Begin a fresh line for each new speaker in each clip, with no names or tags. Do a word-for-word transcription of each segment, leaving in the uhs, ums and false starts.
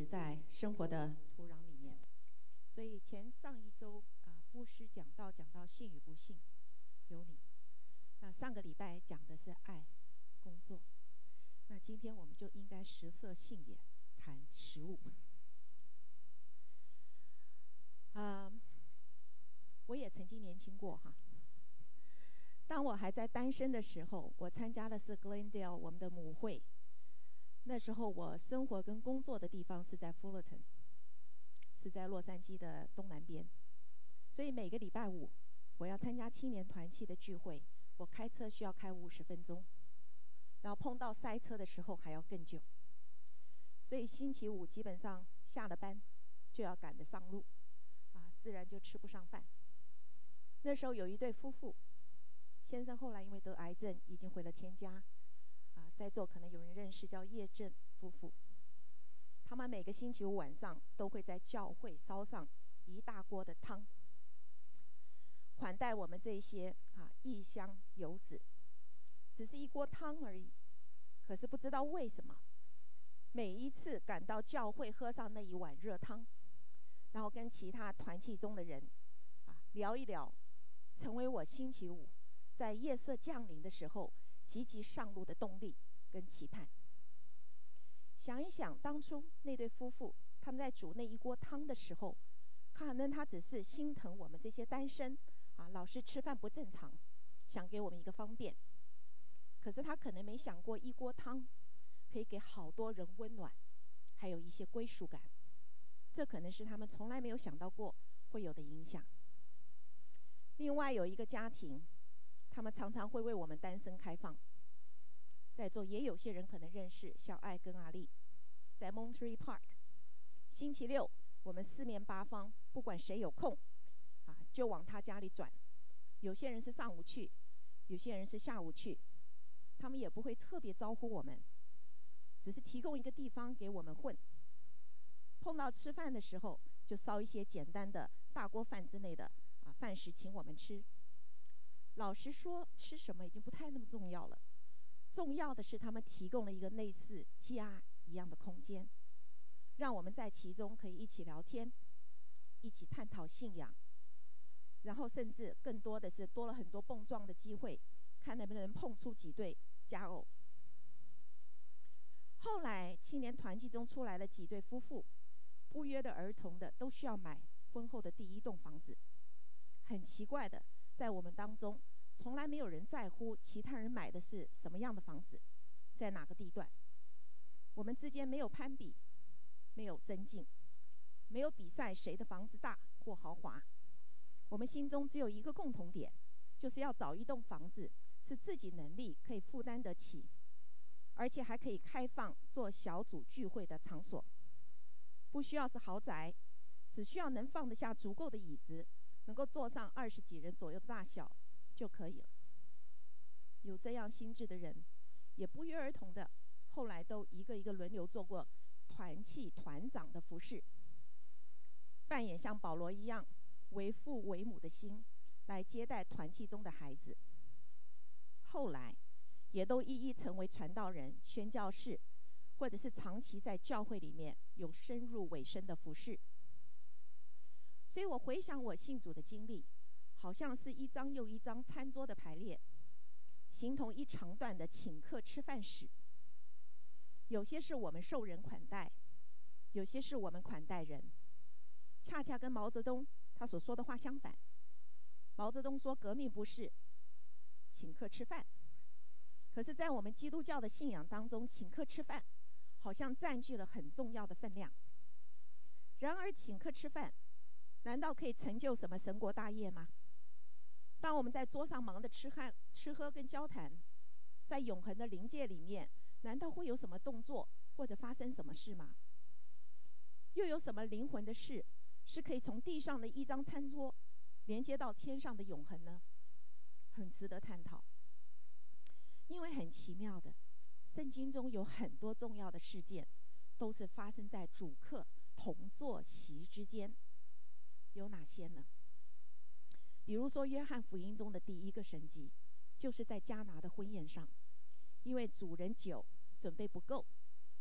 植在生活的土壤里面。所以前上一周啊，牧师讲到讲到信与不信有你。那上个礼拜讲的是爱工作，那今天我们就应该食色性也，谈食物。啊、呃，我也曾经年轻过哈。当我还在单身的时候，我参加的是 Glendale 我们的母会。那时候我生活跟工作的地方是在 Fullerton， 是在洛杉矶的东南边。所以每个礼拜五我要参加青年团契的聚会，我开车需要开五十分钟，然后碰到塞车的时候还要更久。所以星期五基本上下了班就要赶着上路，啊，自然就吃不上饭。那时候有一对夫妇，先生后来因为得癌症已经回了天家，啊，在座可能有人认识，叫叶正夫妇。他们每个星期五晚上都会在教会烧上一大锅的汤，款待我们这些啊异乡游子。只是一锅汤而已，可是不知道为什么，每一次赶到教会喝上那一碗热汤，然后跟其他团契中的人啊聊一聊，成为我星期五在夜色降临的时候积极上路的动力跟期盼。想一想当初那对夫妇他们在煮那一锅汤的时候，可能他只是心疼我们这些单身啊，老是吃饭不正常，想给我们一个方便。可是他可能没想过，一锅汤可以给好多人温暖，还有一些归属感。这可能是他们从来没有想到过会有的影响。另外有一个家庭，他们常常会为我们单身开放。在座也有些人可能认识小爱跟阿丽，在 Monterey Park， 星期六我们四面八方不管谁有空啊，就往他家里转。有些人是上午去，有些人是下午去，他们也不会特别招呼我们，只是提供一个地方给我们混。碰到吃饭的时候，就烧一些简单的大锅饭之类的啊饭食请我们吃。老实说，吃什么已经不太那么重要了，重要的是他们提供了一个类似家一样的空间，让我们在其中可以一起聊天，一起探讨信仰，然后甚至更多的是多了很多碰撞的机会，看能不能碰出几对佳偶。后来青年团契中出来了几对夫妇，不约的儿童的都需要买婚后的第一栋房子。很奇怪的，在我们当中从来没有人在乎其他人买的是什么样的房子，在哪个地段。我们之间没有攀比，没有增进，没有比赛谁的房子大或豪华。我们心中只有一个共同点，就是要找一栋房子是自己能力可以负担得起，而且还可以开放做小组聚会的场所。不需要是豪宅，只需要能放得下足够的椅子，能够坐上二十几人左右的大小就可以了。有这样心智的人，也不约而同的，后来都一个一个轮流做过团契团长的服侍，扮演像保罗一样为父为母的心来接待团契中的孩子。后来也都一一成为传道人、宣教士，或者是长期在教会里面有深入委身的服侍。所以我回想我信主的经历，好像是一张又一张餐桌的排列，形同一长段的请客吃饭史。有些是我们受人款待，有些是我们款待人，恰恰跟毛泽东他所说的话相反。毛泽东说革命不是请客吃饭，可是在我们基督教的信仰当中，请客吃饭好像占据了很重要的分量。然而请客吃饭难道可以成就什么神国大业吗？当我们在桌上忙着吃喝吃喝跟交谈，在永恒的灵界里面，难道会有什么动作或者发生什么事吗？又有什么灵魂的事是可以从地上的一张餐桌连接到天上的永恒呢？很值得探讨。因为很奇妙的，圣经中有很多重要的事件都是发生在主客同坐席之间。有哪些呢？比如说约翰福音中的第一个神迹，就是在迦拿的婚宴上，因为主人酒准备不够，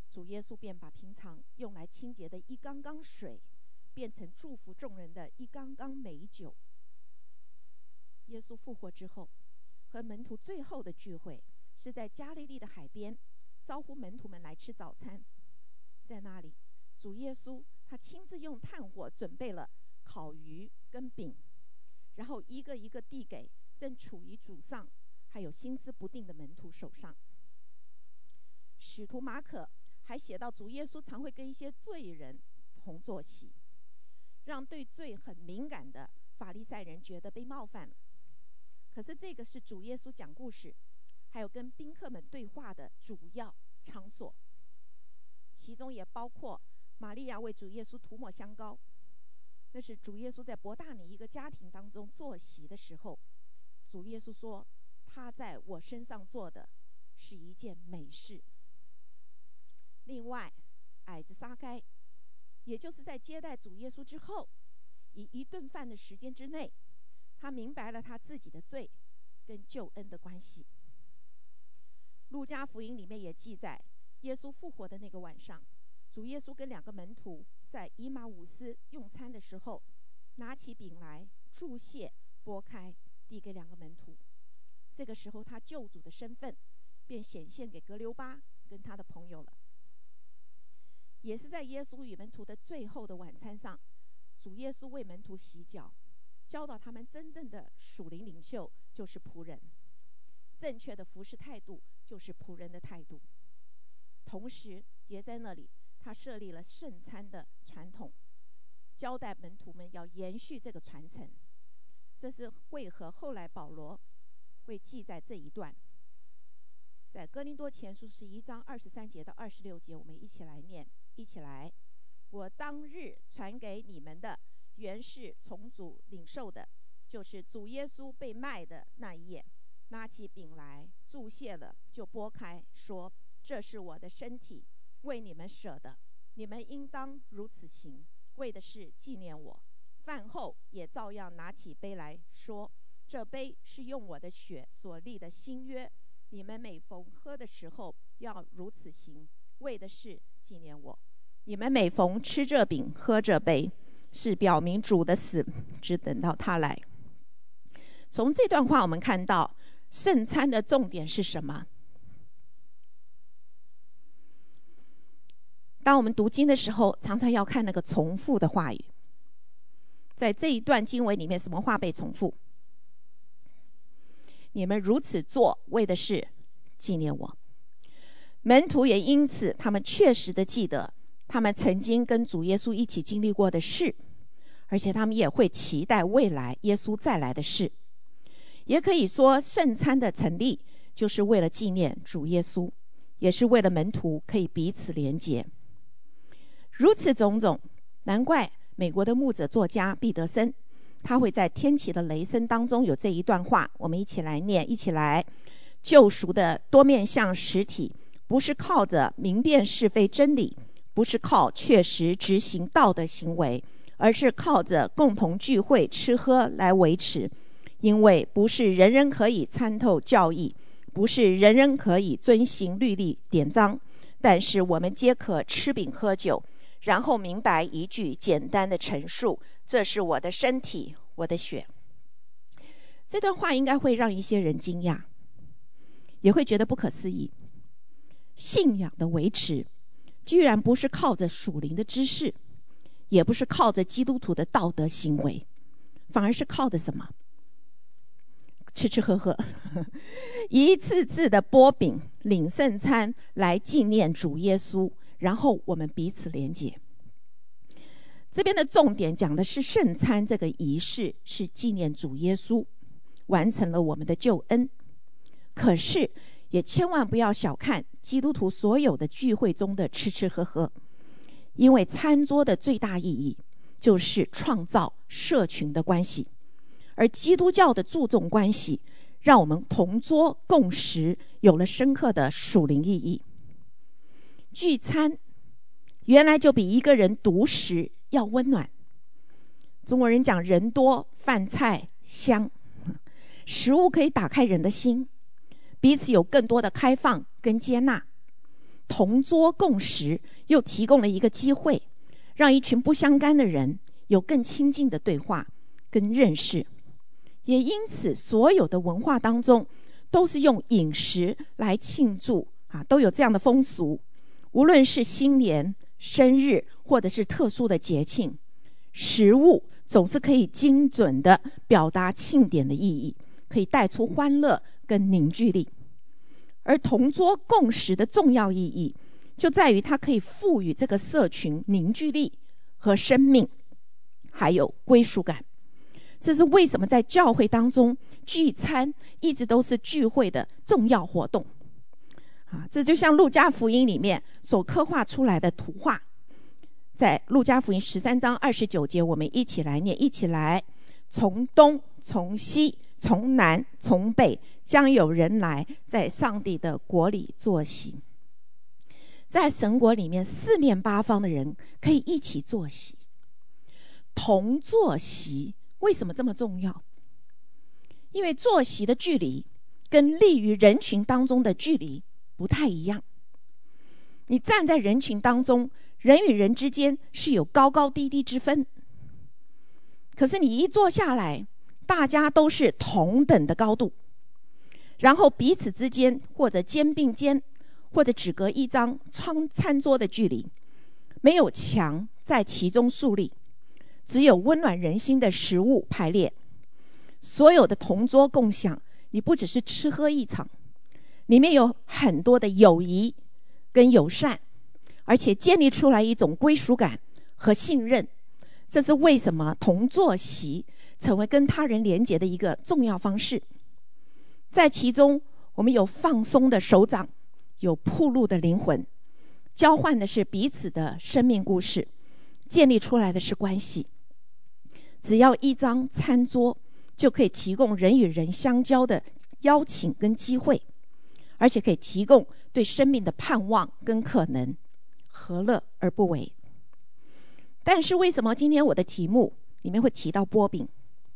主耶稣便把平常用来清洁的一缸缸水变成祝福众人的一缸缸美酒。耶稣复活之后，和门徒最后的聚会是在加利利的海边，招呼门徒们来吃早餐。在那里，主耶稣他亲自用炭火准备了烤鱼跟饼，然后一个一个递给正处于沮丧还有心思不定的门徒手上。使徒马可还写到，主耶稣常会跟一些罪人同坐席，让对罪很敏感的法利赛人觉得被冒犯了。可是这个是主耶稣讲故事还有跟宾客们对话的主要场所，其中也包括玛利亚为主耶稣涂抹香膏，那是主耶稣在伯大尼一个家庭当中坐席的时候，主耶稣说他在我身上做的是一件美事。另外，矮子撒该，也就是在接待主耶稣之后，以一顿饭的时间之内，他明白了他自己的罪跟救恩的关系。路加福音里面也记载，耶稣复活的那个晚上，主耶稣跟两个门徒在以马忤斯用餐的时候，拿起饼来祝谢，拨开递给两个门徒。这个时候他救主的身份便显现给格留巴跟他的朋友了。也是在耶稣与门徒的最后的晚餐上，主耶稣为门徒洗脚，教导他们真正的属灵领袖就是仆人，正确的服侍态度就是仆人的态度。同时也在那里他设立了圣餐的传统，交代门徒们要延续这个传承。这是为何后来保罗会记载这一段，在哥林多前书十一章二十三节到二十六节，我们一起来念，一起来。我当日传给你们的，原是从主领受的，就是主耶稣被卖的那一夜，拿起饼来祝谢了，就拨开，说：这是我的身体，为你们舍的，你们应当如此行，为的是纪念我。饭后也照样拿起杯来说：这杯是用我的血所立的新约，你们每逢喝的时候要如此行，为的是纪念我。你们每逢吃这饼喝这杯，是表明主的死，只等到他来。从这段话我们看到圣餐的重点是什么？当我们读经的时候，常常要看那个重复的话语。在这一段经文里面，什么话被重复？你们如此做，为的是纪念我。门徒也因此，他们确实的记得他们曾经跟主耶稣一起经历过的事，而且他们也会期待未来耶稣再来的事。也可以说，圣餐的成立就是为了纪念主耶稣，也是为了门徒可以彼此连结。如此种种，难怪美国的牧者作家毕德森，他会在天启的雷声当中有这一段话，我们一起来念，一起来。救赎的多面向实体，不是靠着明辨是非真理，不是靠确实执行道德行为，而是靠着共同聚会吃喝来维持。因为不是人人可以参透教义，不是人人可以遵行律例典章，但是我们皆可吃饼喝酒，然后明白一句简单的陈述：这是我的身体，我的血。这段话应该会让一些人惊讶，也会觉得不可思议。信仰的维持居然不是靠着属灵的知识，也不是靠着基督徒的道德行为，反而是靠着什么？吃吃喝喝，一次次的擘饼领圣餐来纪念主耶稣，然后我们彼此连结。这边的重点讲的是圣餐这个仪式是纪念主耶稣完成了我们的救恩。可是也千万不要小看基督徒所有的聚会中的吃吃喝喝，因为餐桌的最大意义就是创造社群的关系，而基督教的注重关系，让我们同桌共食有了深刻的属灵意义。聚餐原来就比一个人独食要温暖。中国人讲人多饭菜香，食物可以打开人的心，彼此有更多的开放跟接纳。 同桌共食又提供了一个机会，让一群不相干的人有更亲近的对话跟认识。也因此所有的文化当中都是用饮食来庆祝啊，都有这样的风俗。无论是新年、生日或者是特殊的节庆，食物总是可以精准的表达庆典的意义，可以带出欢乐跟凝聚力。而同桌共识的重要意义就在于它可以赋予这个社群凝聚力和生命，还有归属感。这是为什么在教会当中聚餐一直都是聚会的重要活动啊！这就像路加福音里面所刻画出来的图画。在路加福音十三章二十九节，我们一起来念，一起来。从东，从西，从南，从北，将有人来，在上帝的国里坐席。在神国里面，四面八方的人可以一起坐席。同坐席为什么这么重要？因为坐席的距离跟立于人群当中的距离不太一样。你站在人群当中，人与人之间是有高高低低之分，可是你一坐下来，大家都是同等的高度，然后彼此之间或者肩并肩，或者只隔一张餐餐桌的距离，没有墙在其中树立，只有温暖人心的食物排列。所有的同桌共享，你不只是吃喝一场，里面有很多的友谊跟友善，而且建立出来一种归属感和信任。这是为什么同坐席成为跟他人连结的一个重要方式。在其中，我们有放松的手掌，有暴露的灵魂，交换的是彼此的生命故事，建立出来的是关系。只要一张餐桌，就可以提供人与人相交的邀请跟机会，而且可以提供对生命的盼望跟可能，何乐而不为？但是为什么今天我的题目里面会提到波饼？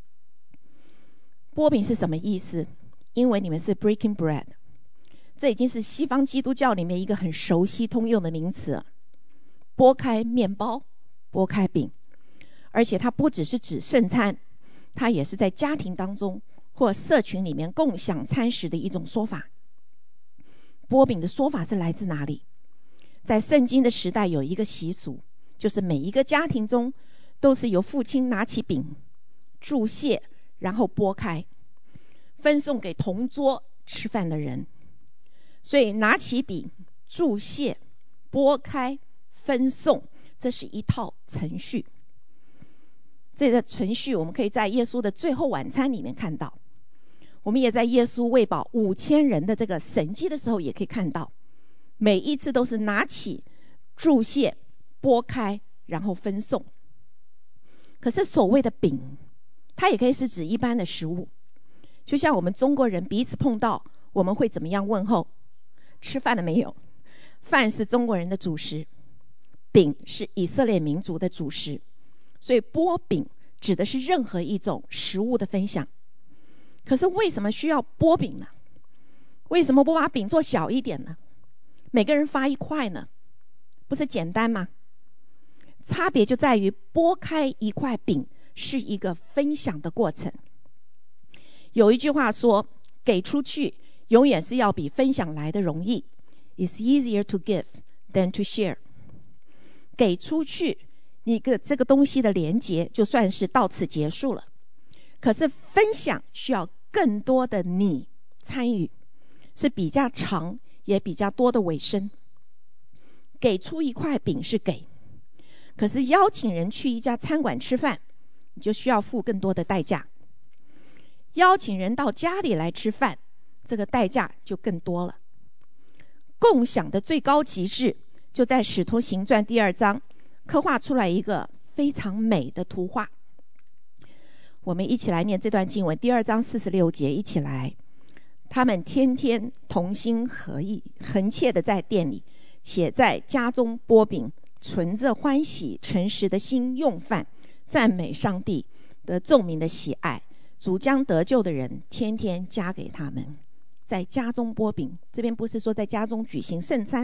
波饼是什么意思？因为你们是 breaking bread， 这已经是西方基督教里面一个很熟悉通用的名词。拨开面包，拨开饼，而且它不只是指圣餐，它也是在家庭当中或社群里面共享餐食的一种说法。拨饼的说法是来自哪里？在圣经的时代有一个习俗，就是每一个家庭中都是由父亲拿起饼注谢，然后拨开，分送给同桌吃饭的人。所以拿起饼注谢、拨开、分送，这是一套程序。这个程序我们可以在耶稣的最后晚餐里面看到，我们也在耶稣喂饱五千人的这个神迹的时候也可以看到，每一次都是拿起注谢、拨开，然后分送。可是所谓的饼，它也可以是指一般的食物，就像我们中国人彼此碰到，我们会怎么样问候？吃饭了没有？饭是中国人的主食，饼是以色列民族的主食，所以拨饼指的是任何一种食物的分享。可是为什么需要拨饼呢？为什么不把饼做小一点呢？每个人发一块呢？不是简单吗？差别就在于拨开一块饼是一个分享的过程。有一句话说，给出去永远是要比分享来的容易。It's easier to give than to share。 给出去，你跟这个东西的连结就算是到此结束了。可是分享需要更多的你参与，是比较长也比较多的尾声。给出一块饼是给，可是邀请人去一家餐馆吃饭，你就需要付更多的代价。邀请人到家里来吃饭，这个代价就更多了。共享的最高极致就在《使徒行传》第二章刻画出来一个非常美的图画。我们一起来念这段经文，第二章四十六节，一起来。他们天天同心合意，恒切的在店里，且在家中拨饼，存着欢喜诚实的心用饭，赞美上帝，得众民的喜爱。主将得救的人天天加给他们。在家中拨饼，这边不是说在家中举行圣餐，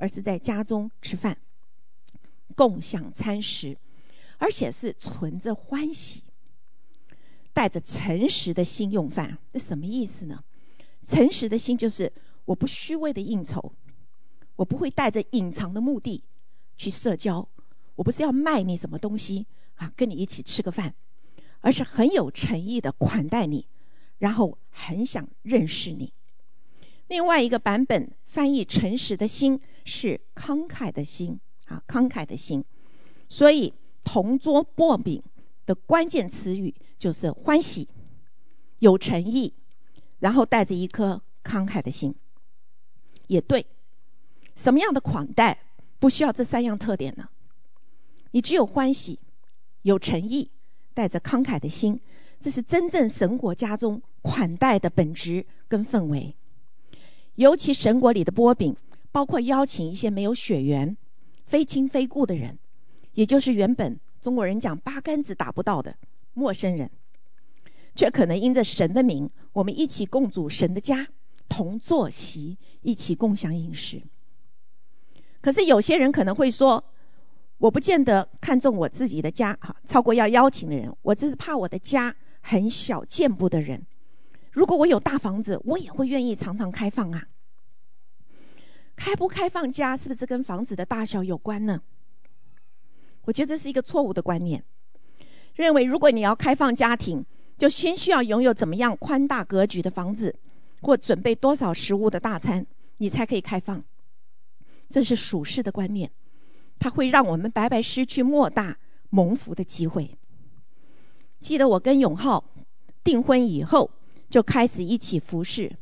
而是在家中吃饭，共享餐食，而且是存着欢喜，带着诚实的心用饭。这什么意思呢？诚实的心就是我不虚伪的应酬，我不会带着隐藏的目的去社交，我不是要卖你什么东西啊，跟你一起吃个饭，而是很有诚意的款待你，然后很想认识你。另外一个版本翻译诚实的心是慷慨的心啊，慷慨的心。所以同桌擘饼的关键词语就是欢喜、有诚意，然后带着一颗慷慨的心。也对，什么样的款待不需要这三样特点呢？你只有欢喜、有诚意，带着慷慨的心，这是真正神国家中款待的本质跟氛围。尤其神国里的擘饼，包括邀请一些没有血缘、非亲非故的人，也就是原本中国人讲八竿子打不到的陌生人，却可能因着神的名，我们一起共组神的家，同坐席，一起共享饮食。可是有些人可能会说，我不见得看重我自己的家超过要邀请的人，我只是怕我的家很小，见不得人。如果我有大房子，我也会愿意常常开放啊。开不开放家是不是跟房子的大小有关呢？我觉得这是一个错误的观念，认为如果你要开放家庭，就先需要拥有怎么样宽大格局的房子，或准备多少食物的大餐，你才可以开放。这是属世的观念，它会让我们白白失去莫大蒙福的机会。记得我跟永浩订婚以后，就开始一起服侍。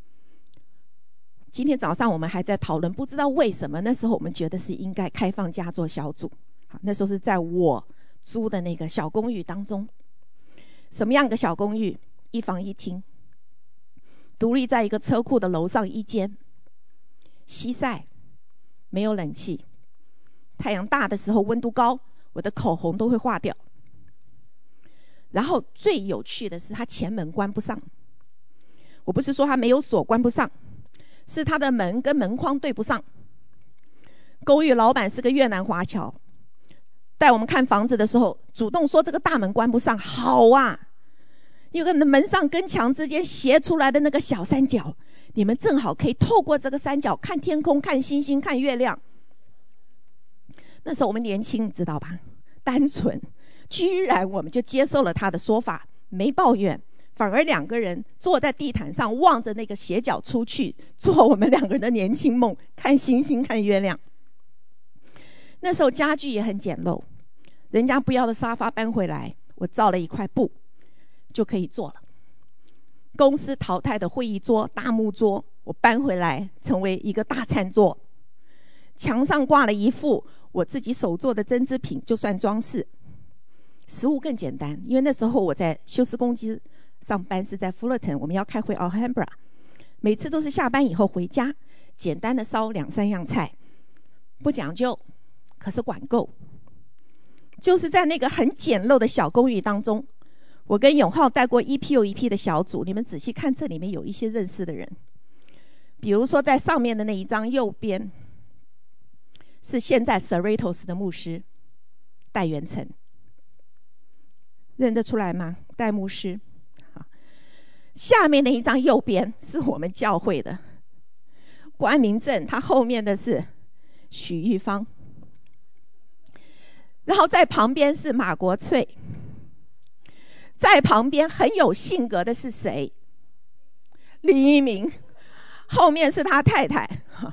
今天早上我们还在讨论，不知道为什么那时候我们觉得是应该开放家做小组。好，那时候是在我租的那个小公寓当中。什么样的小公寓？一房一厅，独立在一个车库的楼上一间，西晒，没有冷气，太阳大的时候温度高，我的口红都会化掉。然后最有趣的是，它前门关不上。我不是说它没有锁关不上，是它的门跟门框对不上。公寓老板是个越南华侨，带我们看房子的时候，主动说这个大门关不上。好啊，有个门上跟墙之间斜出来的那个小三角，你们正好可以透过这个三角看天空、看星星、看月亮。那时候我们年轻，你知道吧？单纯，居然我们就接受了他的说法，没抱怨，反而两个人坐在地毯上，望着那个斜角出去，做我们两个人的年轻梦，看星星，看月亮。那时候家具也很简陋，人家不要的沙发搬回来，我造了一块布就可以坐了。公司淘汰的会议桌、大木桌，我搬回来成为一个大餐桌。墙上挂了一副我自己手做的针织品，就算装饰。食物更简单，因为那时候我在休斯公司上班，是在 Fullerton， 我们要开回 Alhambra， 每次都是下班以后回家，简单的烧两三样菜，不讲究，可是管够。就是在那个很简陋的小公寓当中，我跟永浩带过一批又一批的小组，你们仔细看，这里面有一些认识的人。比如说在上面的那一张右边，是现在 Cerritos 的牧师戴元成，认得出来吗？戴牧师。下面那一张右边是我们教会的关明正，他后面的是许玉芳，然后在旁边是马国翠，在旁边很有性格的是谁？李一鸣，后面是他太太。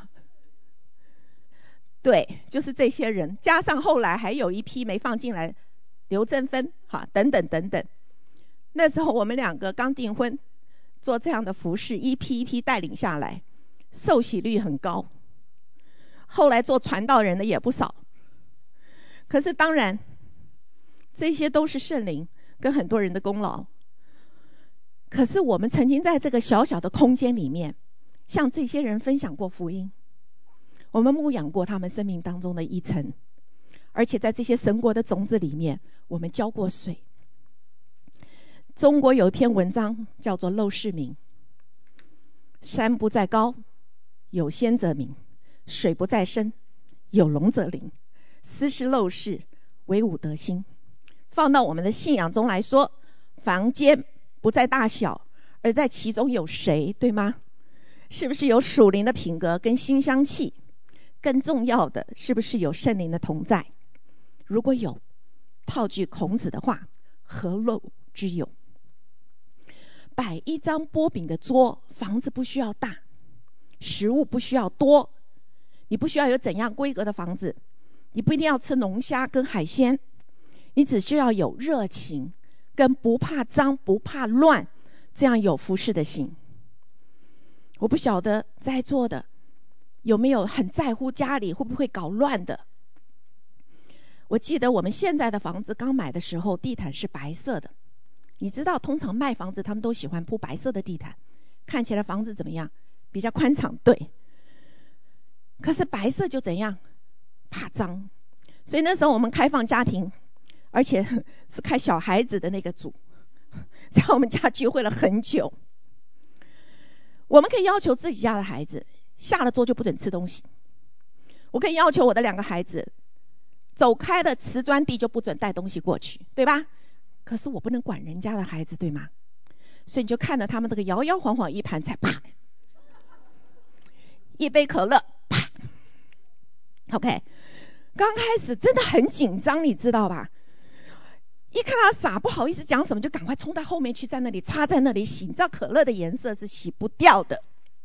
对，就是这些人，加上后来还有一批没放进来，刘正芬，哈，等等等等。那时候我们两个刚订婚，做这样的服事，一批一批带领下来，受洗率很高。后来做传道人的也不少。可是当然，这些都是圣灵跟很多人的功劳。可是我们曾经在这个小小的空间里面，向这些人分享过福音。我们牧养过他们生命当中的一层，而且在这些神国的种子里面，我们浇过水。中国有一篇文章叫做《陋室铭》，山不在高，有仙则名； 水不在深，有龙则灵，斯是陋室，惟吾德馨。放到我们的信仰中来说，房间不在大小，而在其中有谁，对吗？是不是有属灵的品格跟馨香气？更重要的，是不是有圣灵的同在？如果有，套句孔子的话，何陋之有？摆一张波饼的桌，房子不需要大，食物不需要多，你不需要有怎样规格的房子，你不一定要吃龙虾跟海鲜，你只需要有热情跟不怕脏不怕乱，这样有服侍的心。我不晓得在座的有没有很在乎家里会不会搞乱的。我记得我们现在的房子刚买的时候，地毯是白色的。你知道通常卖房子他们都喜欢铺白色的地毯，看起来房子怎么样？比较宽敞，对。可是白色就怎样？怕脏。所以那时候我们开放家庭，而且是开小孩子的那个组，在我们家聚会了很久。我们可以要求自己家的孩子下了桌就不准吃东西，我可以要求我的两个孩子走开了瓷砖地就不准带东西过去，对吧？可是我不能管人家的孩子，对吗？所以你就看着他们这个摇摇晃晃一盘菜，啪，一杯可乐，啪 OK。 刚开始真的很紧张，你知道吧？一看他傻，不好意思讲什么，就赶快冲到后面去，在那里插在那里洗。你知道可乐的颜色是洗不掉的。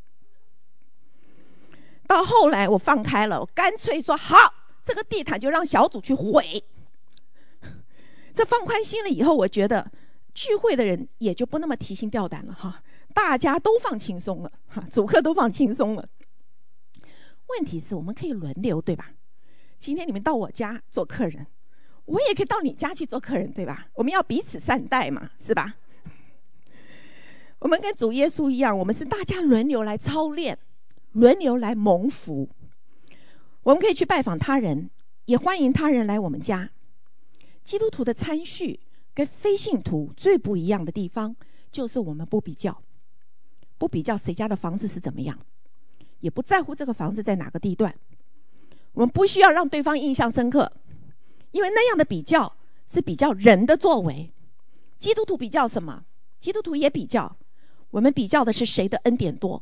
到后来我放开了，我干脆说好，这个地毯就让小组去毁。这放宽心了以后，我觉得聚会的人也就不那么提心吊胆了哈，大家都放轻松了哈，主客都放轻松了。问题是我们可以轮流，对吧？今天你们到我家做客人，我也可以到你家去做客人，对吧？我们要彼此善待嘛，是吧？我们跟主耶稣一样，我们是大家轮流来操练，轮流来蒙福。我们可以去拜访他人，也欢迎他人来我们家。基督徒的参序跟非信徒最不一样的地方，就是我们不比较，不比较谁家的房子是怎么样，也不在乎这个房子在哪个地段。我们不需要让对方印象深刻，因为那样的比较是比较人的作为。基督徒比较什么？基督徒也比较，我们比较的是谁的恩典多。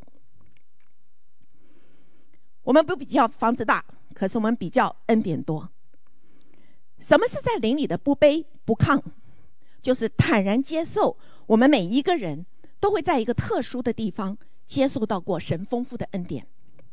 我们不比较房子大，可是我们比较恩典多。什么是在灵里的不卑不亢？就是坦然接受我们每一个人都会在一个特殊的地方接受到过神丰富的恩典。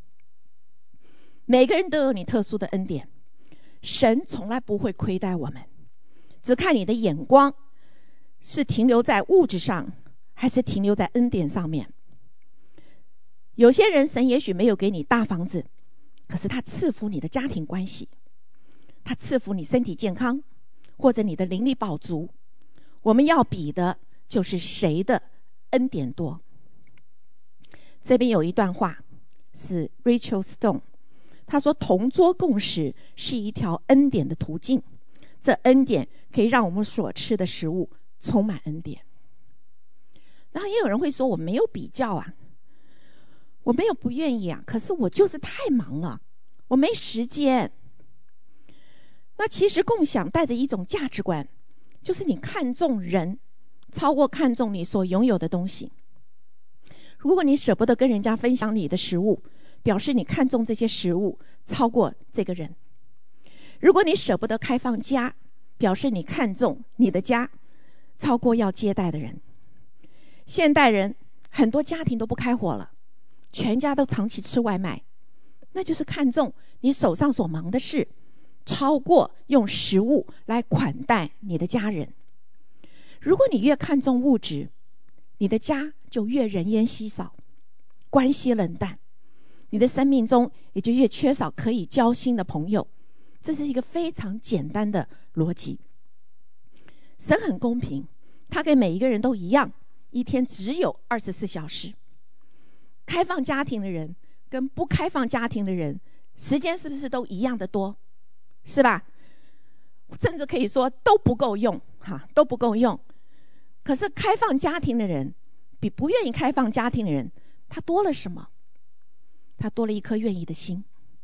每个人都有你特殊的恩典，神从来不会亏待我们，只看你的眼光是停留在物质上，还是停留在恩典上面。有些人神也许没有给你大房子，可是他赐福你的家庭关系，他赐福你身体健康，或者你的灵力饱足。我们要比的就是谁的恩典多。这边有一段话是 Rachel Stone， 他说同桌共食是一条恩典的途径，这恩典可以让我们所吃的食物充满恩典。然后也有人会说我没有比较啊，我没有不愿意啊，可是我就是太忙了，我没时间。那其实共享带着一种价值观，就是你看重人超过看重你所拥有的东西。如果你舍不得跟人家分享你的食物，表示你看重这些食物超过这个人。如果你舍不得开放家，表示你看重你的家超过要接待的人。现代人很多家庭都不开火了，全家都长期吃外卖，那就是看重你手上所忙的事超过用食物来款待你的家人。如果你越看重物质，你的家就越人烟稀少，关系冷淡，你的生命中也就越缺少可以交心的朋友。这是一个非常简单的逻辑。神很公平，他给每一个人都一样，一天只有二十四小时。开放家庭的人跟不开放家庭的人，时间是不是都一样的多？是吧？甚至可以说都不够用，哈，都不够用。可是开放家庭的人比不愿意开放家庭的人，他多了什么？他多了一颗愿意的心。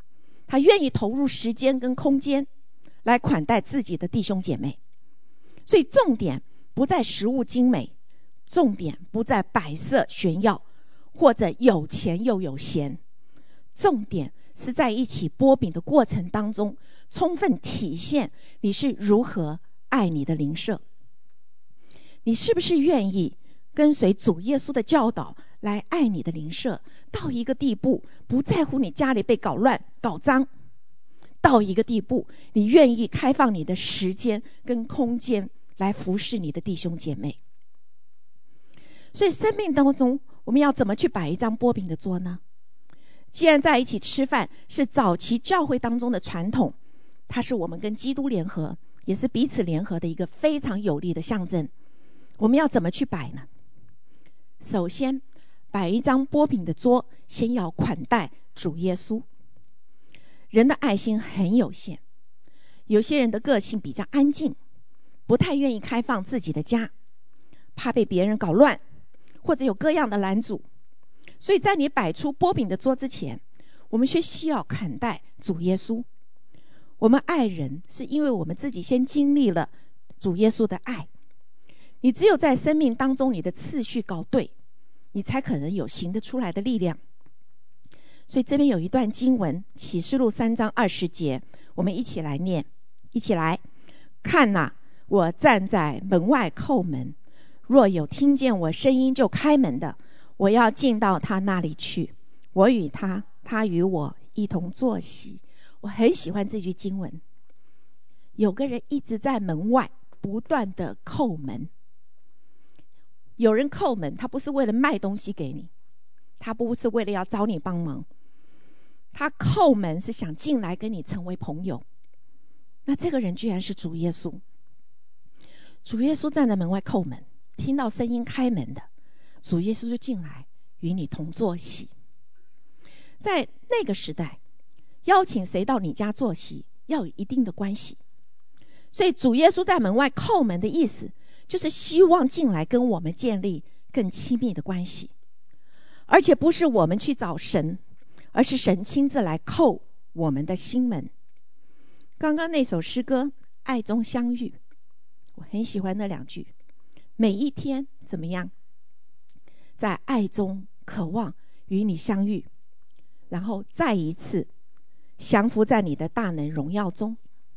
他愿意投入时间跟空间来款待自己的弟兄姐妹。所以重点不在食物精美，重点不在摆设炫耀，或者有钱又有闲，重点是在一起剥饼的过程当中，充分体现你是如何爱你的邻舍。你是不是愿意跟随主耶稣的教导来爱你的邻舍，到一个地步不在乎你家里被搞乱搞脏，到一个地步你愿意开放你的时间跟空间来服侍你的弟兄姐妹。所以生命当中我们要怎么去摆一张剥饼的桌呢？既然在一起吃饭是早期教会当中的传统，它是我们跟基督联合，也是彼此联合的一个非常有力的象征。我们要怎么去摆呢？首先摆一张剥饼的桌，先要款待主耶稣。人的爱心很有限，有些人的个性比较安静，不太愿意开放自己的家，怕被别人搞乱，或者有各样的拦阻。所以在你摆出剥饼的桌之前，我们却需要款待主耶稣。我们爱人是因为我们自己先经历了主耶稣的爱。你只有在生命当中你的次序搞对，你才可能有行得出来的力量。所以这边有一段经文，启示录三章二十节，我们一起来念，一起来看哪、啊，我站在门外叩门，若有听见我声音就开门的，我要进到他那里去，我与他，他与我一同坐席。我很喜欢这句经文，有个人一直在门外不断的叩门。有人叩门，他不是为了卖东西给你，他不是为了要找你帮忙，他叩门是想进来跟你成为朋友。那这个人居然是主耶稣。主耶稣站在门外叩门，听到声音开门的，主耶稣就进来与你同坐席。在那个时代，邀请谁到你家坐席要有一定的关系，所以主耶稣在门外叩门的意思就是希望进来跟我们建立更亲密的关系，而且不是我们去找神，而是神亲自来叩我们的心门。刚刚那首诗歌《爱中相遇》，我很喜欢那两句，每一天怎么样，在爱中渴望与你相遇，然后再一次降服在你的大能荣耀中。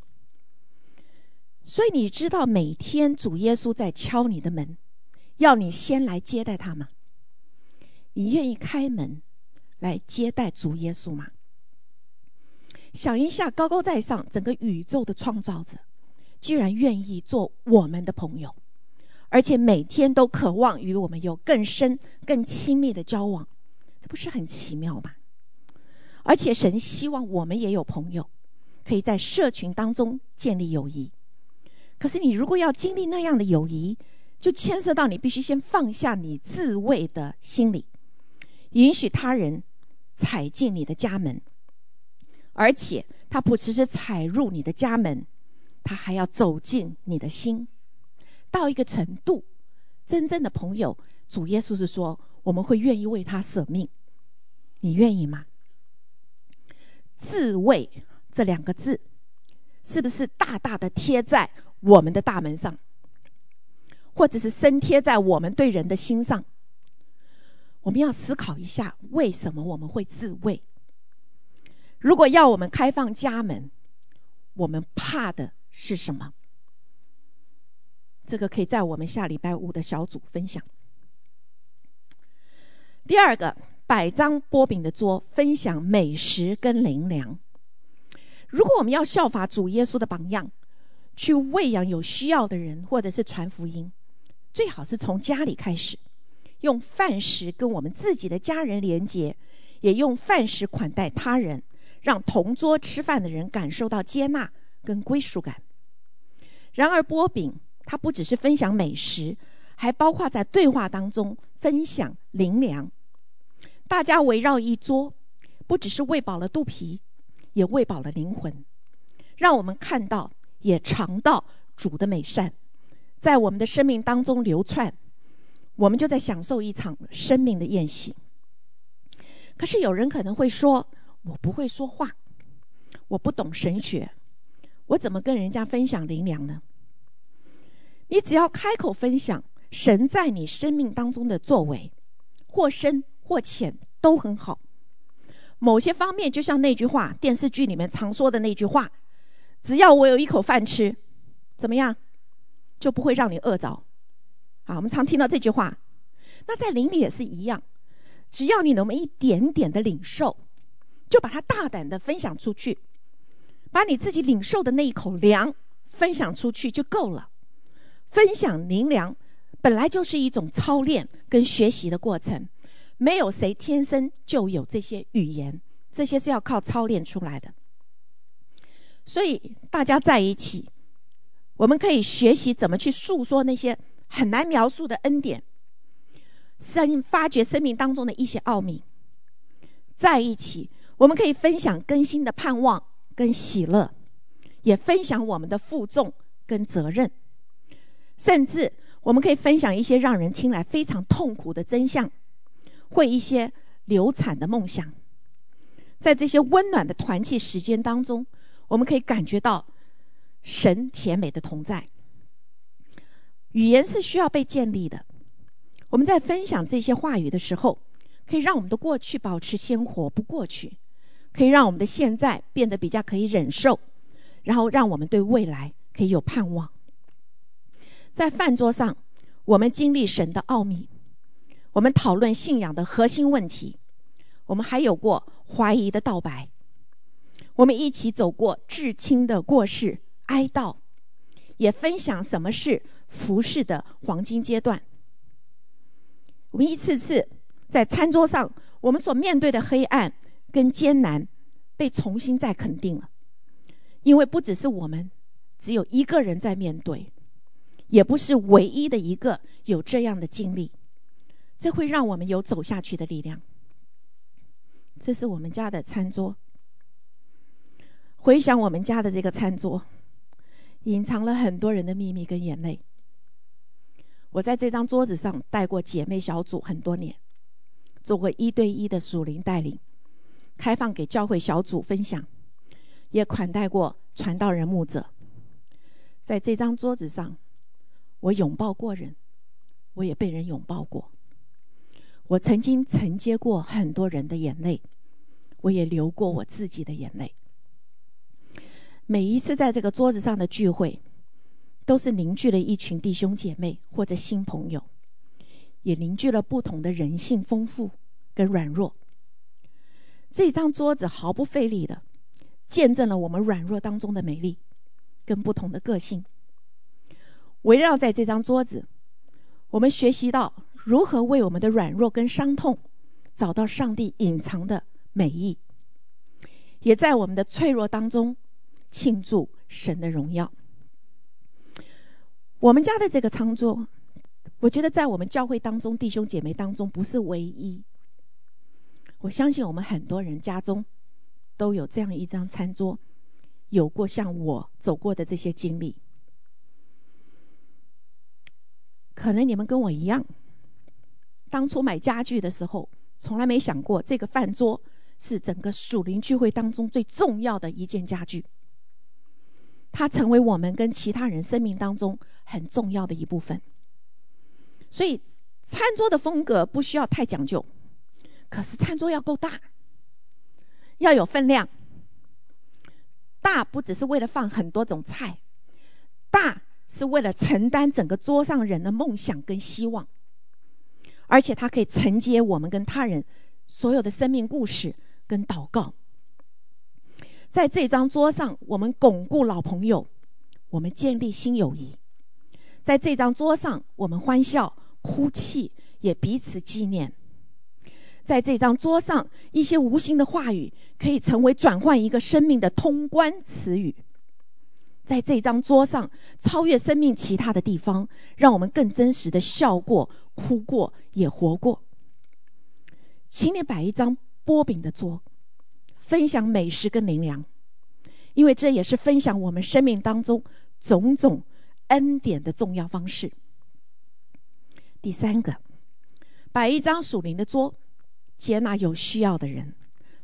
所以你知道每天主耶稣在敲你的门，要你先来接待他吗？你愿意开门来接待主耶稣吗？想一下，高高在上整个宇宙的创造者居然愿意做我们的朋友，而且每天都渴望与我们有更深更亲密的交往，这不是很奇妙吗？而且神希望我们也有朋友，可以在社群当中建立友谊。可是你如果要经历那样的友谊，就牵涉到你必须先放下你自卫的心理，允许他人踩进你的家门，而且他不只是踩入你的家门，他还要走进你的心，到一个程度，真正的朋友，主耶稣是说我们会愿意为他舍命。你愿意吗？自卫这两个字是不是大大的贴在我们的大门上，或者是深贴在我们对人的心上？我们要思考一下，为什么我们会自卫？如果要我们开放家门，我们怕的是什么？这个可以在我们下礼拜五的小组分享。第二个，摆张剥饼的桌，分享美食跟灵粮。如果我们要效法主耶稣的榜样，去喂养有需要的人，或者是传福音，最好是从家里开始，用饭食跟我们自己的家人连结，也用饭食款待他人，让同桌吃饭的人感受到接纳跟归属感。然而剥饼它不只是分享美食，还包括在对话当中分享灵粮。大家围绕一桌，不只是喂饱了肚皮，也喂饱了灵魂，让我们看到也尝到主的美善在我们的生命当中流窜，我们就在享受一场生命的宴席。可是有人可能会说，我不会说话， 我不懂神学，我怎么跟人家分享灵粮呢？你只要开口分享神在你生命当中的作为，或深或浅都很好。某些方面就像那句话，电视剧里面常说的那句话，只要我有一口饭吃，怎么样就不会让你饿着。好，我们常听到这句话。那在灵里也是一样，只要你能有一点点的领受，就把它大胆的分享出去，把你自己领受的那一口粮分享出去就够了。分享灵粮本来就是一种操练跟学习的过程，没有谁天生就有这些语言，这些是要靠操练出来的。所以大家在一起，我们可以学习怎么去诉说那些很难描述的恩典，生发掘生命当中的一些奥秘。在一起，我们可以分享更新的盼望跟喜乐，也分享我们的负重跟责任，甚至我们可以分享一些让人听来非常痛苦的真相，或一些流产的梦想。在这些温暖的团契时间当中，我们可以感觉到神甜美的同在。语言是需要被建立的，我们在分享这些话语的时候，可以让我们的过去保持鲜活不过去，可以让我们的现在变得比较可以忍受，然后让我们对未来可以有盼望。在饭桌上，我们经历神的奥秘，我们讨论信仰的核心问题，我们还有过怀疑的道白，我们一起走过至亲的过世哀悼，也分享什么是服事的黄金阶段。我们一次次在餐桌上，我们所面对的黑暗跟艰难被重新再肯定了，因为不只是我们只有一个人在面对，也不是唯一的一个有这样的经历，这会让我们有走下去的力量。这是我们家的餐桌，回想我们家的这个餐桌，隐藏了很多人的秘密跟眼泪。我在这张桌子上带过姐妹小组很多年，做过一对一的属灵带领，开放给教会小组分享，也款待过传道人牧者。在这张桌子上，我拥抱过人，我也被人拥抱过。我曾经承接过很多人的眼泪，我也流过我自己的眼泪。每一次在这个桌子上的聚会，都是凝聚了一群弟兄姐妹或者新朋友，也凝聚了不同的人性丰富跟软弱。这张桌子毫不费力的见证了我们软弱当中的美丽跟不同的个性。围绕在这张桌子，我们学习到如何为我们的软弱跟伤痛找到上帝隐藏的美意，也在我们的脆弱当中庆祝神的荣耀。我们家的这个餐桌，我觉得在我们教会当中弟兄姐妹当中不是唯一，我相信我们很多人家中都有这样一张餐桌，有过像我走过的这些经历。可能你们跟我一样，当初买家具的时候从来没想过这个饭桌是整个属灵聚会当中最重要的一件家具，它成为我们跟其他人生命当中很重要的一部分。所以餐桌的风格不需要太讲究，可是餐桌要够大，要有分量。大不只是为了放很多种菜，大是为了承担整个桌上人的梦想跟希望，而且它可以承接我们跟他人所有的生命故事跟祷告。在这张桌上，我们巩固老朋友，我们建立新友谊。在这张桌上，我们欢笑哭泣，也彼此纪念。在这张桌上，一些无形的话语可以成为转换一个生命的通关词语。在这张桌上，超越生命其他的地方，让我们更真实的笑过、哭过，也活过。请你摆一张波饼的桌，分享美食跟灵粮，因为这也是分享我们生命当中种种恩典的重要方式。第三个，摆一张属灵的桌，接纳有需要的人，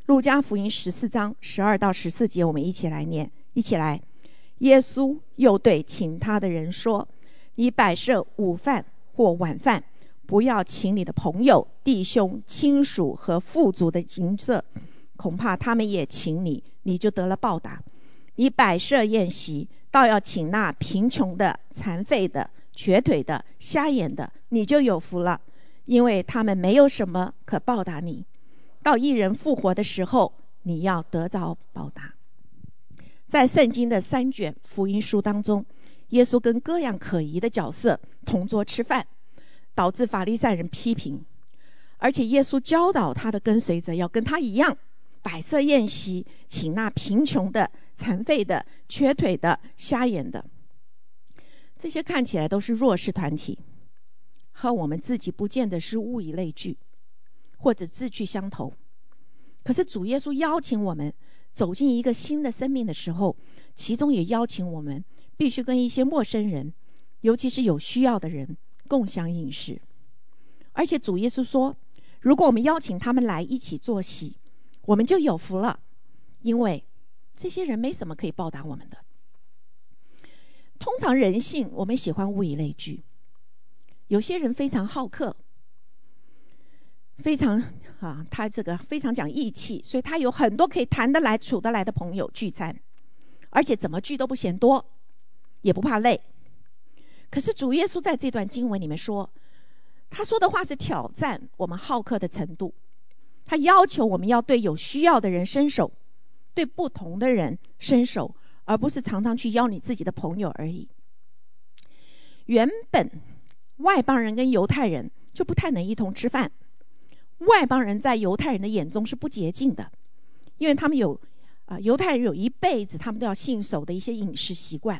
路加福音十四章十二到十四节，我们一起来念，一起来。耶稣又对请他的人说：你摆设午饭或晚饭，不要请你的朋友、弟兄、亲属和富足的邻舍，恐怕他们也请你，你就得了报答。你摆设宴席，倒要请那贫穷的、残废的、瘸腿的、瞎眼的，你就有福了，因为他们没有什么可报答你。到一人复活的时候，你要得着报答。在圣经的三卷福音书当中，耶稣跟各样可疑的角色同桌吃饭，导致法利赛人批评。而且耶稣教导他的跟随者要跟他一样，摆设宴席，请那贫穷的、残废的、瘸腿的、瞎眼的。这些看起来都是弱势团体，和我们自己不见得是物以类聚，或者志趣相投。可是主耶稣邀请我们走进一个新的生命的时候，其中也邀请我们必须跟一些陌生人，尤其是有需要的人共享饮食。而且主耶稣说，如果我们邀请他们来一起坐席，我们就有福了，因为这些人没什么可以报答我们的。通常人性，我们喜欢物以类聚。有些人非常好客，非常啊，他这个非常讲义气，所以他有很多可以谈得来、处得来的朋友聚餐，而且怎么聚都不嫌多，也不怕累。可是主耶稣在这段经文里面说，他说的话是挑战我们好客的程度，他要求我们要对有需要的人伸手，对不同的人伸手，而不是常常去邀你自己的朋友而已。原本外邦人跟犹太人就不太能一同吃饭，外邦人在犹太人的眼中是不洁净的，因为他们有啊、呃，犹太人有一辈子他们都要信守的一些饮食习惯，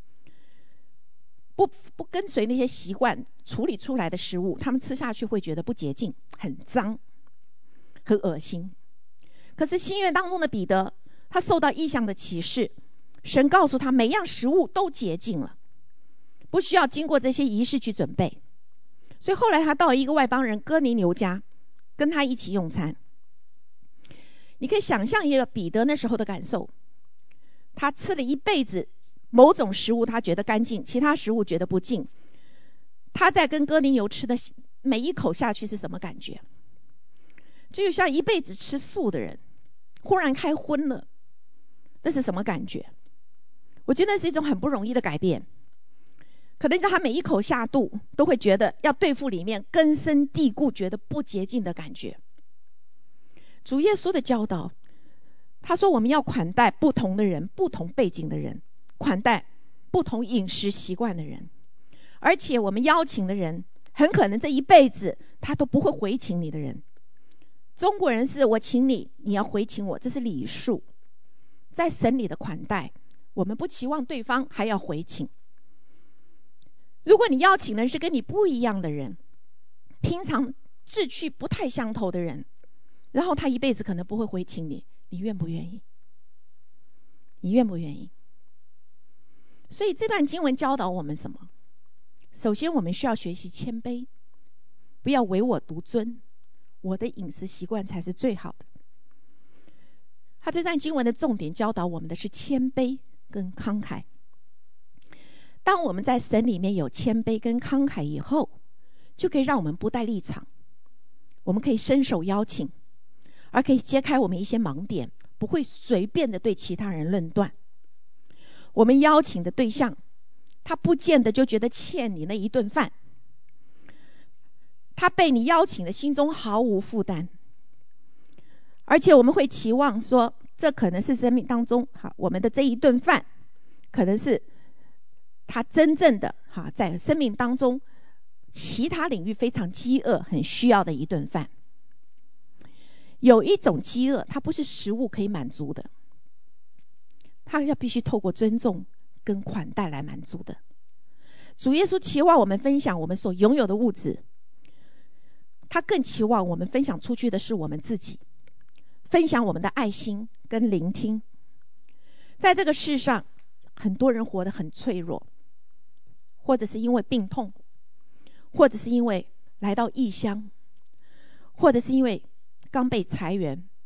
不不跟随那些习惯处理出来的食物，他们吃下去会觉得不洁净、很脏、很恶心。可是新约当中的彼得，他受到异象的启示，神告诉他每样食物都洁净了，不需要经过这些仪式去准备。所以后来他到一个外邦人哥尼流家，跟他一起用餐。你可以想象一个彼得那时候的感受，他吃了一辈子某种食物他觉得干净，其他食物觉得不净，他在跟哥尼流吃的每一口下去是什么感觉？这就像一辈子吃素的人忽然开荤了，那是什么感觉？我觉得是一种很不容易的改变，可能让他每一口下肚都会觉得要对付里面根深蒂固觉得不洁净的感觉。主耶稣的教导，他说我们要款待不同的人，不同背景的人，款待不同饮食习惯的人，而且我们邀请的人很可能这一辈子他都不会回请你的人。中国人是我请你，你要回请我，这是礼数。在神里的款待，我们不期望对方还要回请。如果你邀请的是跟你不一样的人，平常志趣不太相投的人，然后他一辈子可能不会回请你，你愿不愿意？你愿不愿意？所以这段经文教导我们什么？首先我们需要学习谦卑，不要唯我独尊，我的饮食习惯才是最好的。他这段经文的重点教导我们的是谦卑跟慷慨。当我们在神里面有谦卑跟慷慨以后，就可以让我们不带立场，我们可以伸手邀请，而可以揭开我们一些盲点，不会随便的对其他人论断。我们邀请的对象，他不见得就觉得欠你那一顿饭，他被你邀请的心中毫无负担，而且我们会期望说，这可能是生命当中好，我们的这一顿饭可能是他真正的哈，在生命当中其他领域非常饥饿很需要的一顿饭。有一种饥饿，它不是食物可以满足的，它要必须透过尊重跟款待来满足的。主耶稣期望我们分享我们所拥有的物质，他更期望我们分享出去的是我们自己，分享我们的爱心跟聆听。在这个世上，很多人活得很脆弱，或者是因为病痛，或者是因为来到异乡，或者是因为刚被裁员，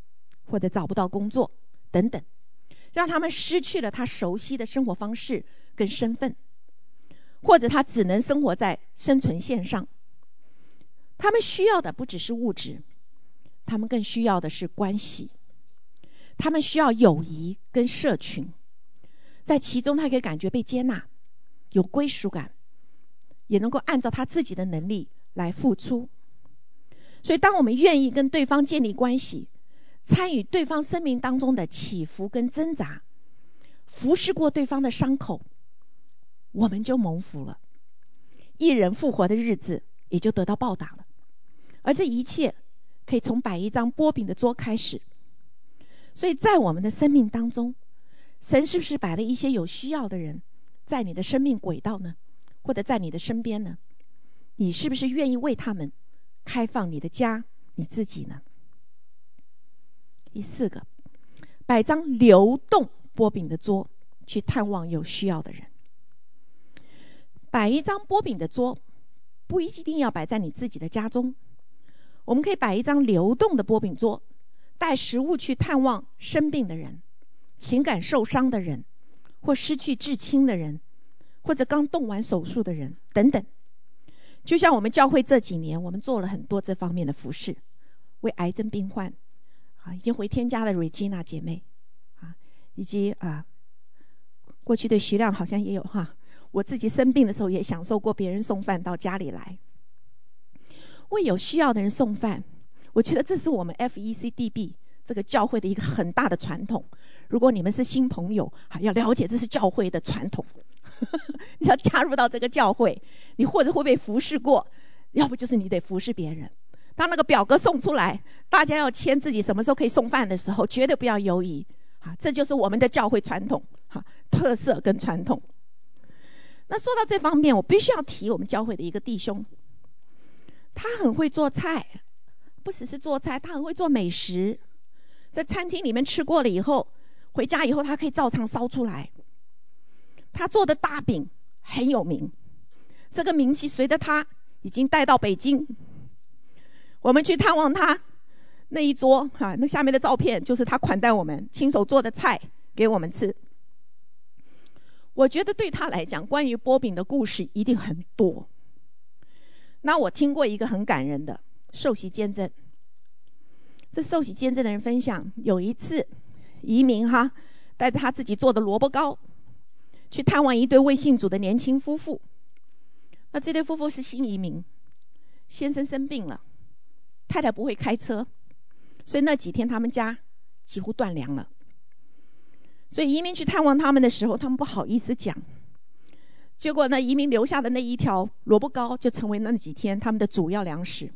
或者找不到工作等等，让他们失去了他熟悉的生活方式跟身份，或者他只能生活在生存线上。他们需要的不只是物质，他们更需要的是关系，他们需要友谊跟社群，在其中他可以感觉被接纳，有归属感，也能够按照他自己的能力来付出。所以当我们愿意跟对方建立关系，参与对方生命当中的起伏跟挣扎，服侍过对方的伤口，我们就蒙福了，一人复活的日子也就得到报答了。而这一切可以从摆一张波饼的桌开始。所以在我们的生命当中，神是不是摆了一些有需要的人在你的生命轨道呢？或者在你的身边呢？你是不是愿意为他们开放你的家，你自己呢？第四个，摆张流动波饼的桌，去探望有需要的人。摆一张波饼的桌，不一定要摆在你自己的家中，我们可以摆一张流动的波饼桌，带食物去探望生病的人、情感受伤的人，或失去至亲的人，或者刚动完手术的人等等。就像我们教会这几年，我们做了很多这方面的服事，为癌症病患啊，已经回天家的 Regina 姐妹啊，以及啊，过去对徐亮好像也有哈、啊，我自己生病的时候也享受过别人送饭到家里来，为有需要的人送饭。我觉得这是我们 F E C D B 这个教会的一个很大的传统。如果你们是新朋友，要了解这是教会的传统。你要加入到这个教会，你或者会被服侍过，要不就是你得服侍别人。当那个表格送出来，大家要签自己什么时候可以送饭的时候，绝对不要犹豫。这就是我们的教会传统，特色跟传统。那说到这方面，我必须要提我们教会的一个弟兄，他很会做菜，不只是做菜，他很会做美食。在餐厅里面吃过了以后，回家以后他可以照常烧出来。他做的大饼很有名，这个名气随着他已经带到北京。我们去探望他那一桌、啊、那下面的照片就是他款待我们，亲手做的菜给我们吃。我觉得对他来讲，关于波饼的故事一定很多。那我听过一个很感人的受洗见证。这受洗见证的人分享，有一次移民哈带着他自己做的萝卜糕去探望一对未信主的年轻夫妇。那这对夫妇是新移民，先生生病了，太太不会开车，所以那几天他们家几乎断粮了。所以移民去探望他们的时候，他们不好意思讲。结果呢，移民留下的那一条萝卜糕就成为那几天他们的主要粮食。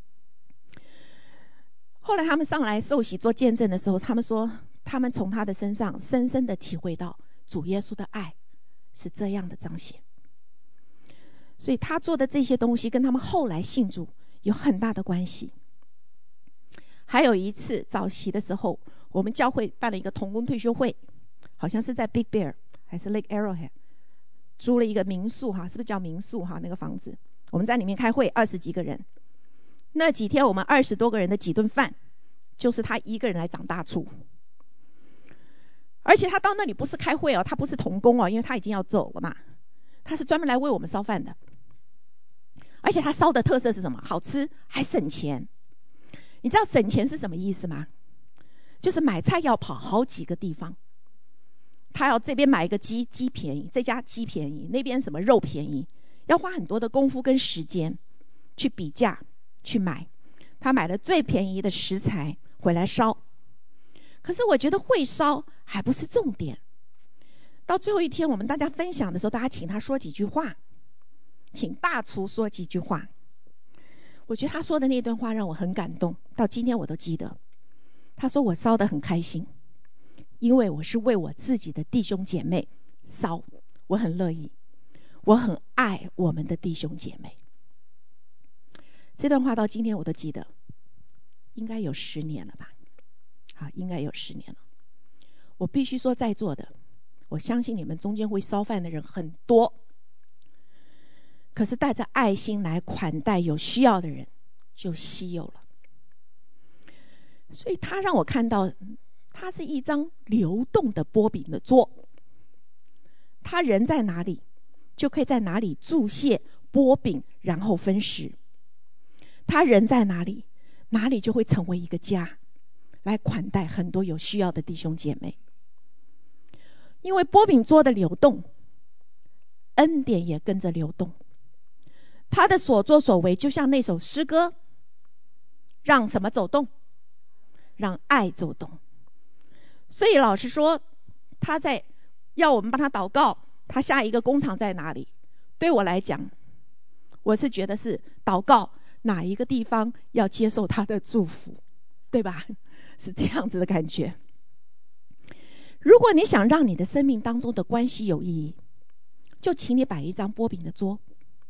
后来他们上来受洗做见证的时候，他们说他们从他的身上深深的体会到主耶稣的爱是这样的彰显。所以他做的这些东西跟他们后来信主有很大的关系。还有一次早期的时候，我们教会办了一个童工退休会，好像是在 Big Bear 还是 Lake Arrowhead 租了一个民宿哈，是不是叫民宿哈？那个房子我们在里面开会，二十几个人。那几天我们二十多个人的几顿饭，就是他一个人来掌大厨。而且他到那里不是开会哦，他不是童工哦，因为他已经要走了嘛，他是专门来为我们烧饭的。而且他烧的特色是什么？好吃还省钱。你知道省钱是什么意思吗？就是买菜要跑好几个地方，他要这边买一个鸡，鸡便宜，这家鸡便宜，那边什么肉便宜，要花很多的功夫跟时间去比价去买。他买了最便宜的食材回来烧。可是我觉得会烧还不是重点。到最后一天我们大家分享的时候，大家请他说几句话，请大厨说几句话。我觉得他说的那段话让我很感动，到今天我都记得。他说我烧得很开心，因为我是为我自己的弟兄姐妹烧，我很乐意，我很爱我们的弟兄姐妹。这段话到今天我都记得，应该有十年了吧？好，应该有十年了。我必须说，在座的，我相信你们中间会烧饭的人很多，可是带着爱心来款待有需要的人就稀有了。 所以他让我看到，它是一张流动的波饼的桌。他人在哪里，就可以在哪里注谢波饼，然后分食。他人在哪里，哪里就会成为一个家，来款待很多有需要的弟兄姐妹。因为波饼桌的流动，恩典也跟着流动。他的所作所为就像那首诗歌，让什么走动？让爱走动。所以老实说，他在要我们帮他祷告，他下一个工厂在哪里？对我来讲，我是觉得是祷告哪一个地方要接受他的祝福，对吧？是这样子的感觉。如果你想让你的生命当中的关系有意义，就请你摆一张波饼的桌。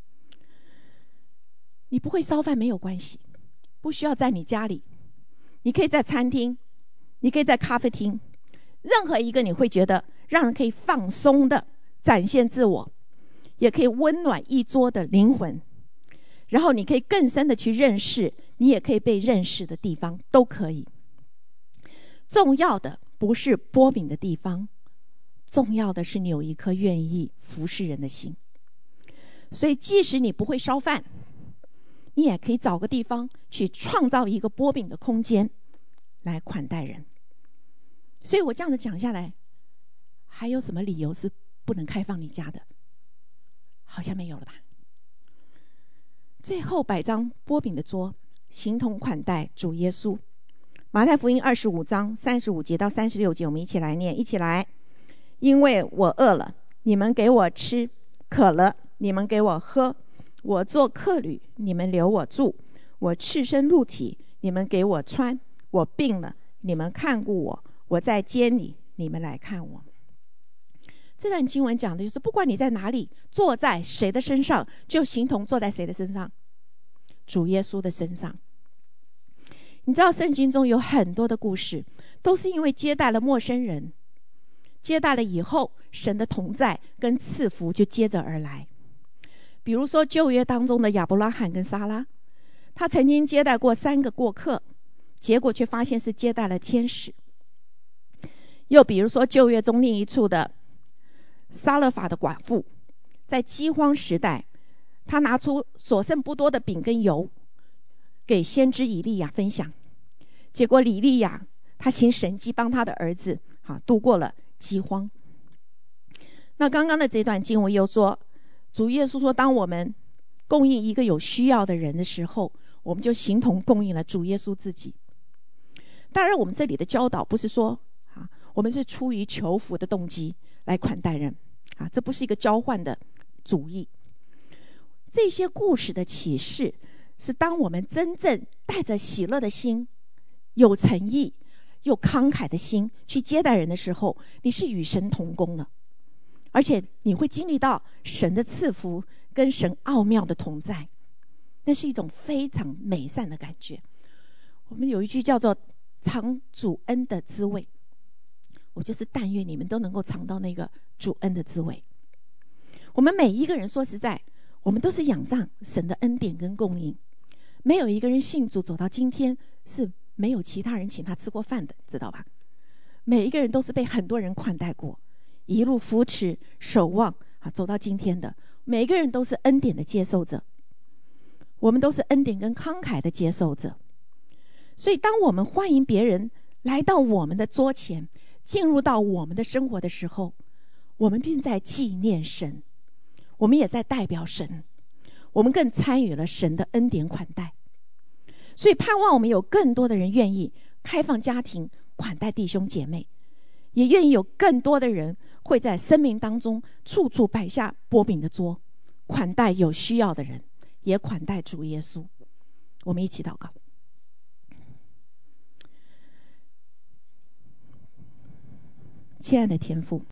你不会烧饭没有关系，不需要在你家里，你可以在餐厅，你可以在咖啡厅，任何一个你会觉得让人可以放松的展现自我，也可以温暖一桌的灵魂，然后你可以更深的去认识，你也可以被认识的地方都可以。重要的不是波饼的地方，重要的是你有一颗愿意服侍人的心。所以即使你不会烧饭，你也可以找个地方去创造一个波饼的空间来款待人。所以我这样的讲下来，还有什么理由是不能开放你家的？好像没有了吧。最后摆张波饼的桌，形同款待主耶稣。马太福音二十五章三十五节到三十六节，我们一起来念，一起来。因为我饿了，你们给我吃；渴了，你们给我喝；我做客旅，你们留我住；我赤身露体，你们给我穿；我病了，你们看顾我；我在监里，你们来看我。这段经文讲的就是，不管你在哪里，坐在谁的身上，就形同坐在谁的身上？主耶稣的身上。你知道圣经中有很多的故事，都是因为接待了陌生人，接待了以后，神的同在跟赐福就接着而来。比如说旧约当中的亚伯拉罕跟撒拉，他曾经接待过三个过客，结果却发现是接待了天使。又比如说旧约中另一处的撒勒法的寡妇，在饥荒时代，他拿出所剩不多的饼跟油给先知以利亚分享，结果以利亚他行神迹，帮他的儿子啊度过了饥荒。那刚刚的这段经文又说，主耶稣说，当我们供应一个有需要的人的时候，我们就形同供应了主耶稣自己。当然我们这里的教导不是说啊，我们是出于求福的动机来款待人啊，这不是一个交换的主义。这些故事的启示是，当我们真正带着喜乐的心，有诚意又慷慨的心去接待人的时候，你是与神同工了，而且你会经历到神的赐福跟神奥妙的同在，那是一种非常美善的感觉。我们有一句叫做尝主恩的滋味，我就是但愿你们都能够尝到那个主恩的滋味。我们每一个人说实在，我们都是仰仗神的恩典跟供应，没有一个人信主走到今天是没有其他人请他吃过饭的，知道吧？每一个人都是被很多人款待过，一路扶持守望啊，走到今天的。每一个人都是恩典的接受者，我们都是恩典跟慷慨的接受者。所以当我们欢迎别人来到我们的桌前，进入到我们的生活的时候，我们并在纪念神，我们也在代表神，我们更参与了神的恩典款待。所以盼望我们有更多的人愿意开放家庭款待弟兄姐妹，也愿意有更多的人会在生命当中处处摆下波饼的桌，款待有需要的人，也款待主耶稣。我们一起祷告。亲爱的天父，